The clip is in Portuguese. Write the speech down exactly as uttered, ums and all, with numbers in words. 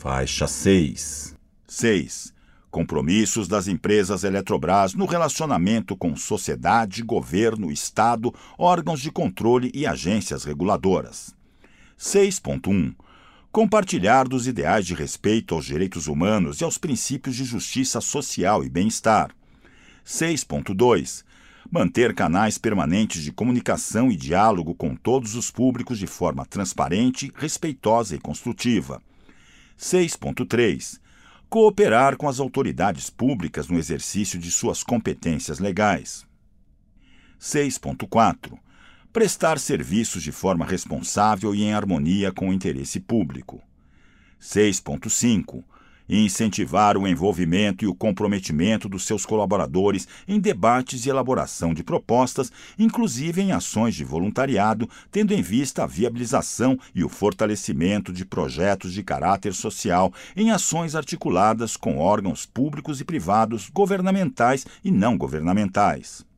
Faixa seis. seis. Compromissos das empresas Eletrobras no relacionamento com sociedade, governo, Estado, órgãos de controle e agências reguladoras. seis ponto um. Compartilhar dos ideais de respeito aos direitos humanos e aos princípios de justiça social e bem-estar. seis ponto dois. Manter canais permanentes de comunicação e diálogo com todos os públicos de forma transparente, respeitosa e construtiva. seis ponto três. Cooperar com as autoridades públicas no exercício de suas competências legais. seis ponto quatro. Prestar serviços de forma responsável e em harmonia com o interesse público. seis ponto cinco. Incentivar o envolvimento e o comprometimento dos seus colaboradores em debates e elaboração de propostas, inclusive em ações de voluntariado, tendo em vista a viabilização e o fortalecimento de projetos de caráter social em ações articuladas com órgãos públicos e privados, governamentais e não governamentais.